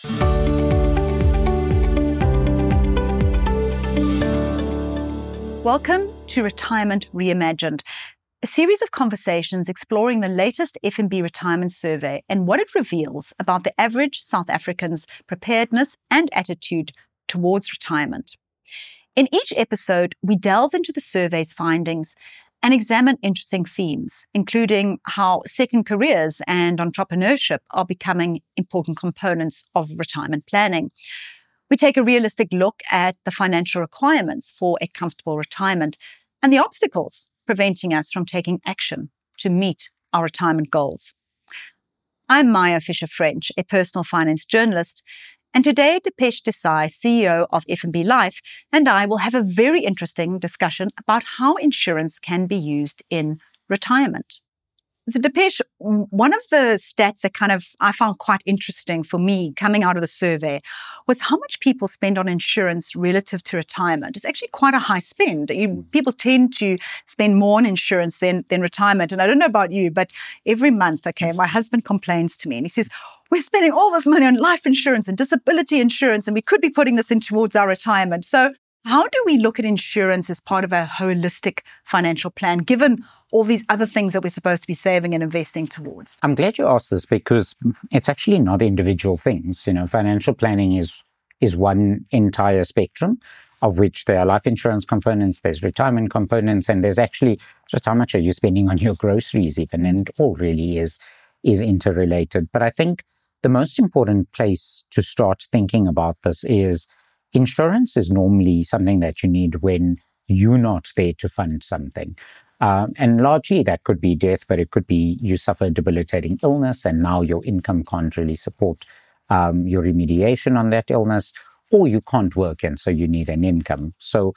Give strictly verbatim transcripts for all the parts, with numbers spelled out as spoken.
Welcome to Retirement Reimagined, a series of conversations exploring the latest F N B retirement survey and what it reveals about the average South African's preparedness and attitude towards retirement. In each episode, we delve into the survey's findings and examine interesting themes, including how second careers and entrepreneurship are becoming important components of retirement planning. We take a realistic look at the financial requirements for a comfortable retirement and the obstacles preventing us from taking action to meet our retirement goals. I'm Maya Fisher-French, a personal finance journalist, and today Dipesh Desai, C E O of F N B Life, and I will have a very interesting discussion about how insurance can be used in retirement. So Dipesh, one of the stats that kind of I found quite interesting for me coming out of the survey was how much people spend on insurance relative to retirement. It's actually quite a high spend. You, people tend to spend more on insurance than, than retirement. And I don't know about you, but every month, okay, my husband complains to me and he says, we're spending all this money on life insurance and disability insurance, and we could be putting this in towards our retirement. So how do we look at insurance as part of a holistic financial plan, given all these other things that we're supposed to be saving and investing towards? I'm glad you asked this because it's actually not individual things. You know, financial planning is is one entire spectrum of which there are life insurance components, there's retirement components, and there's actually just how much are you spending on your groceries even, and it all really is is interrelated. But I think the most important place to start thinking about this is insurance is normally something that you need when you're not there to fund something. Um, and largely that could be death, but it could be you suffer a debilitating illness and now your income can't really support um, your remediation on that illness, or you can't work and so you need an income. So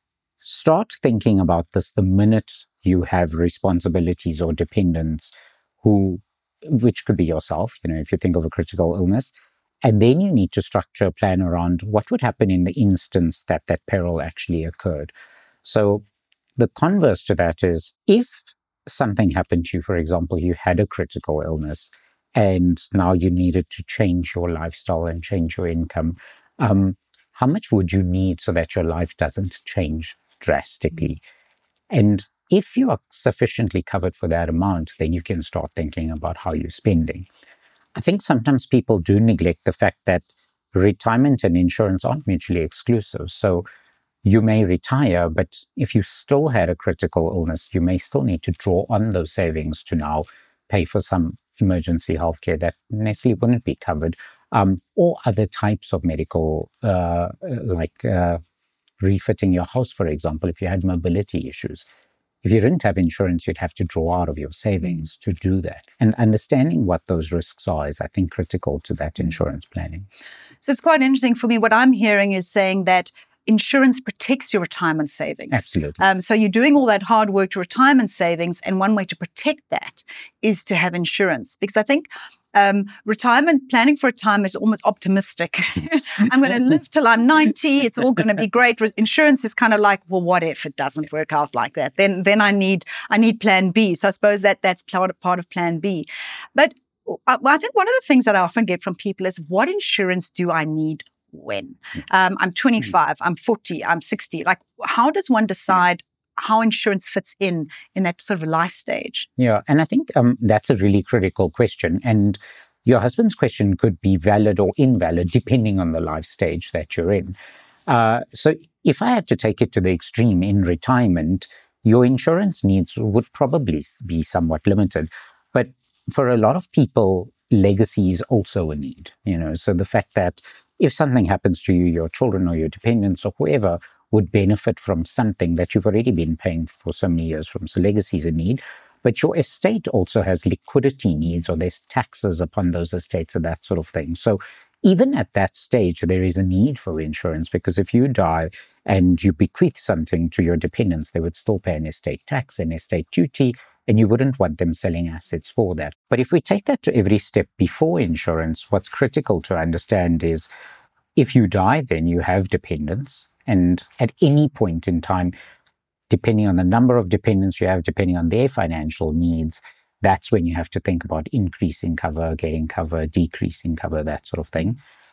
start thinking about this the minute you have responsibilities or dependents who, which could be yourself, you know, if you think of a critical illness. And then you need to structure a plan around what would happen in the instance that that peril actually occurred. So the converse to that is if something happened to you, for example, you had a critical illness and now you needed to change your lifestyle and change your income, um, how much would you need so that your life doesn't change drastically? And if you are sufficiently covered for that amount, then you can start thinking about how you're spending. I think sometimes people do neglect the fact that retirement and insurance aren't mutually exclusive. So you may retire, but if you still had a critical illness, you may still need to draw on those savings to now pay for some emergency healthcare that necessarily wouldn't be covered, um, or other types of medical, uh, like uh, refitting your house, for example, if you had mobility issues. If you didn't have insurance, you'd have to draw out of your savings to do that. And understanding what those risks are is, I think, critical to that insurance planning. So it's quite interesting for me. What I'm hearing is saying that insurance protects your retirement savings. Absolutely. Um, so you're doing all that hard work to retirement savings, and one way to protect that is to have insurance. Because I think um, retirement, planning for retirement is almost optimistic. I'm going to live till I'm ninety. It's all going to be great. Re- insurance is kind of like, well, what if it doesn't work out like that? Then, then I need I need Plan B. So I suppose that that's part of, part of Plan B. But I, I think one of the things that I often get from people is, what insurance do I need when? Um, I'm twenty-five, I'm forty, I'm sixty. Like, how does one decide how insurance fits in in that sort of life stage? Yeah, and I think um, that's a really critical question. And your husband's question could be valid or invalid depending on the life stage that you're in. Uh, so if I had to take it to the extreme in retirement, your insurance needs would probably be somewhat limited. But for a lot of people, legacy is also a need. You know, so the fact that if something happens to you, your children or your dependents or whoever would benefit from something that you've already been paying for so many years from. So legacy is a need. But your estate also has liquidity needs, or there's taxes upon those estates and that sort of thing. So even at that stage, there is a need for insurance, because if you die and you bequeath something to your dependents, they would still pay an estate tax and estate duty, and you wouldn't want them selling assets for that. But if we take that to every step before insurance, what's critical to understand is if you die, then you have dependents. And at any point in time, depending on the number of dependents you have, depending on their financial needs, that's when you have to think about increasing cover, getting cover, decreasing cover, that sort of thing.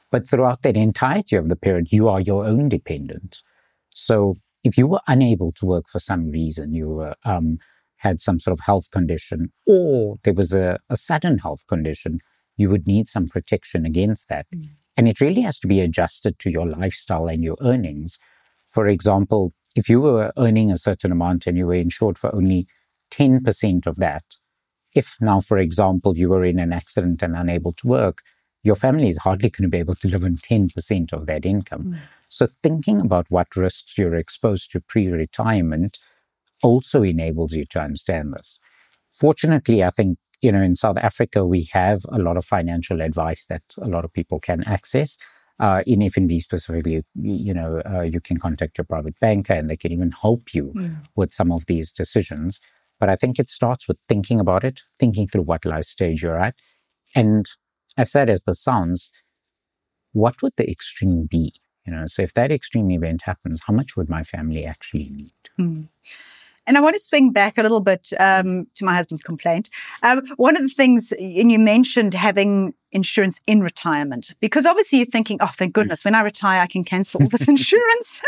But throughout that entirety of the period, you are your own dependent. So if you were unable to work for some reason, you were, um, had some sort of health condition, or there was a, a sudden health condition, you would need some protection against that. Mm. And it really has to be adjusted to your lifestyle and your earnings. For example, if you were earning a certain amount and you were insured for only ten percent of that, if now, for example, you were in an accident and unable to work, your family is hardly going to be able to live on ten percent of that income. Mm. So thinking about what risks you're exposed to pre-retirement also enables you to understand this. Fortunately, I think, you know, in South Africa, we have a lot of financial advice that a lot of people can access. Uh, in F N B specifically, you, you know, uh, you can contact your private banker and they can even help you mm. with some of these decisions. But I think it starts with thinking about it, thinking through what life stage you're at. And as sad as this sounds, what would the extreme be? You know, so if that extreme event happens, how much would my family actually need? Mm. And I want to swing back a little bit um, to my husband's complaint. Um, one of the things, and you mentioned having insurance in retirement, because obviously you're thinking, oh, thank goodness, when I retire, I can cancel all this insurance.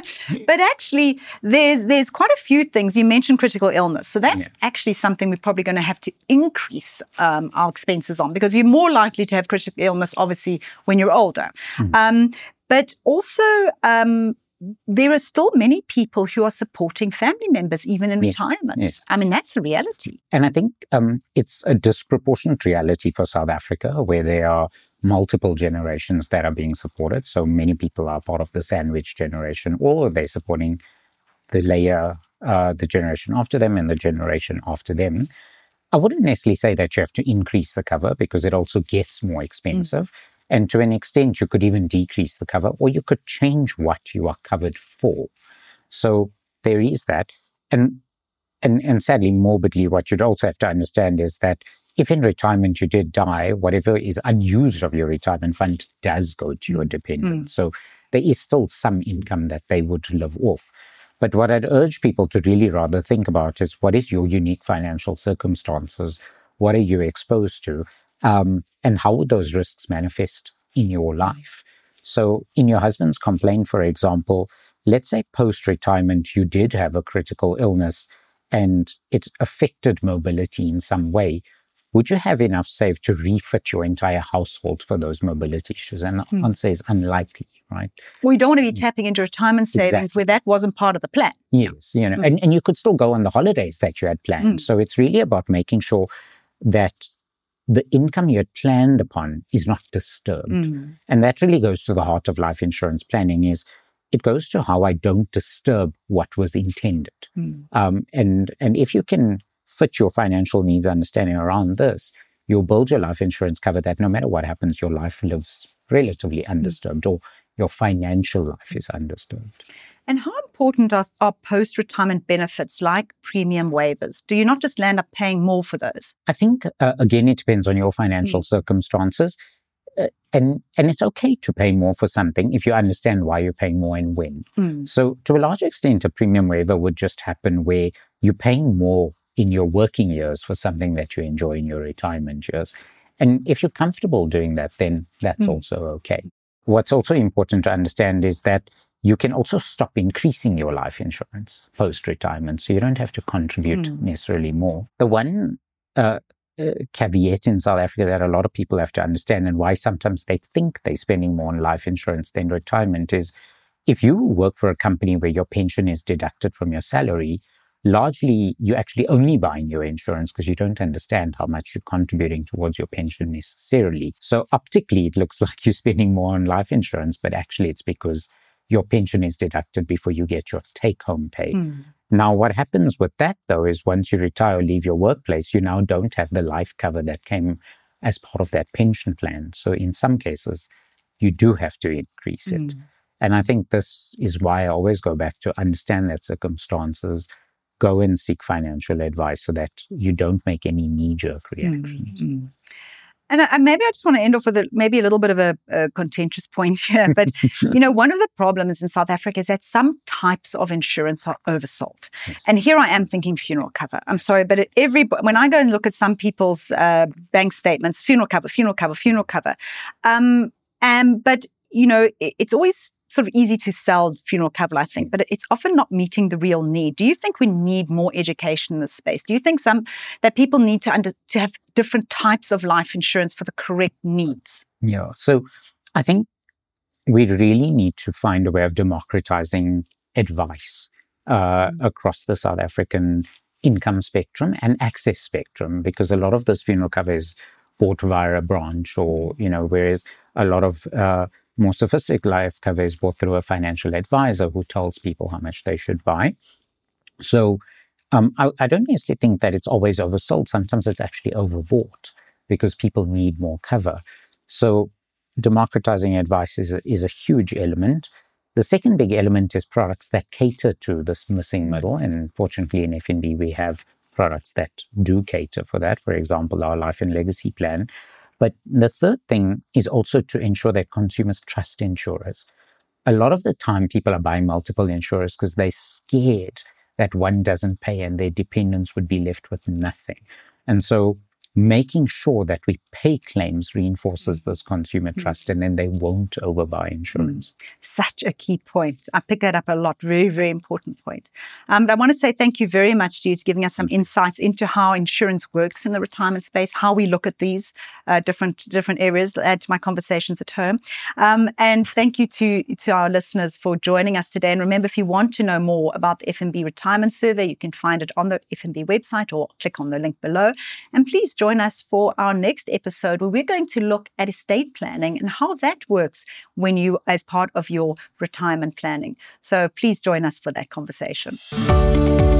But actually, there's there's quite a few things. You mentioned critical illness. So that's yeah. actually something we're probably going to have to increase um, our expenses on, because you're more likely to have critical illness, obviously, when you're older. Mm. Um, but also... Um, there are still many people who are supporting family members, even in yes, retirement. Yes. I mean, that's a reality. And I think um, it's a disproportionate reality for South Africa, where there are multiple generations that are being supported. So many people are part of the sandwich generation, or they're supporting the layer, uh, the generation after them and the generation after them. I wouldn't necessarily say that you have to increase the cover, because it also gets more expensive. Mm. And to an extent, you could even decrease the cover, or you could change what you are covered for. So there is that. And, and, and sadly, morbidly, what you'd also have to understand is that if in retirement you did die, whatever is unused of your retirement fund does go to your dependents. Mm. So there is still some income that they would live off. But what I'd urge people to really rather think about is, what is your unique financial circumstances? What are you exposed to? Um, and how would those risks manifest in your life? So in your husband's complaint, for example, let's say post-retirement, you did have a critical illness and it affected mobility in some way. Would you have enough saved to refit your entire household for those mobility issues? And the hmm. answer is unlikely, right? Well, you don't want to be tapping into retirement savings exactly. where that wasn't part of the plan. Yes, you know, hmm. and, and you could still go on the holidays that you had planned. Hmm. So it's really about making sure that the income you had planned upon is not disturbed. Mm. And that really goes to the heart of life insurance planning. Is it goes to how I don't disturb what was intended. Mm. Um, and, and if you can fit your financial needs understanding around this, you'll build your life insurance cover that no matter what happens, your life lives relatively undisturbed, mm. or your financial life is undisturbed. And how important are, are post-retirement benefits like premium waivers? Do you not just land up paying more for those? I think, uh, again, it depends on your financial mm. circumstances. Uh, and, and it's okay to pay more for something if you understand why you're paying more and when. Mm. So to a large extent, a premium waiver would just happen where you're paying more in your working years for something that you enjoy in your retirement years. And if you're comfortable doing that, then that's mm. also okay. What's also important to understand is that you can also stop increasing your life insurance post-retirement, so you don't have to contribute mm. necessarily more. The one uh, uh, caveat in South Africa that a lot of people have to understand, and why sometimes they think they're spending more on life insurance than retirement, is if you work for a company where your pension is deducted from your salary, largely you're actually only buying your insurance because you don't understand how much you're contributing towards your pension necessarily. So optically, it looks like you're spending more on life insurance, but actually it's because your pension is deducted before you get your take-home pay. Mm. Now, what happens with that, though, is once you retire or leave your workplace, you now don't have the life cover that came as part of that pension plan. So in some cases, you do have to increase it. Mm. And I think this is why I always go back to understand that circumstances, go and seek financial advice so that you don't make any knee-jerk reactions. Mm. And I, maybe I just want to end off with a, maybe a little bit of a, a contentious point here. But, you know, one of the problems in South Africa is that some types of insurance are oversold. Yes. And here I am thinking funeral cover. I'm sorry, but at every, when I go and look at some people's uh, bank statements, funeral cover, funeral cover, funeral cover, um, Um, but, you know, it, it's always sort of easy to sell funeral cover, I think, but it's often not meeting the real need. Do you think we need more education in this space? Do you think some that people need to under, to have different types of life insurance for the correct needs? Yeah. So I think we really need to find a way of democratizing advice uh, mm. across the South African income spectrum and access spectrum, because a lot of this funeral cover is bought via a branch, or, you know, whereas a lot of uh, more sophisticated life cover is bought through a financial advisor who tells people how much they should buy. So um, I, I don't necessarily think that it's always oversold. Sometimes it's actually overbought because people need more cover. So democratizing advice is a, is a huge element. The second big element is products that cater to this missing middle. And fortunately in F N B, we have products that do cater for that. For example, our Life and Legacy plan. But the third thing is also to ensure that consumers trust insurers. A lot of the time, people are buying multiple insurers because they're scared that one doesn't pay and their dependents would be left with nothing. And so making sure that we pay claims reinforces this consumer trust, and then they won't overbuy insurance. Such a key point. I pick that up a lot. Very, very important point. Um, but I want to say thank you very much to you for giving us some insights into how insurance works in the retirement space, how we look at these uh, different different areas, add to my conversations at home. Um, and thank you to, to our listeners for joining us today. And remember, if you want to know more about the F N B Retirement Survey, you can find it on the F N B website or click on the link below. And please join Join us for our next episode, where we're going to look at estate planning and how that works when you, as part of your retirement planning. So please join us for that conversation.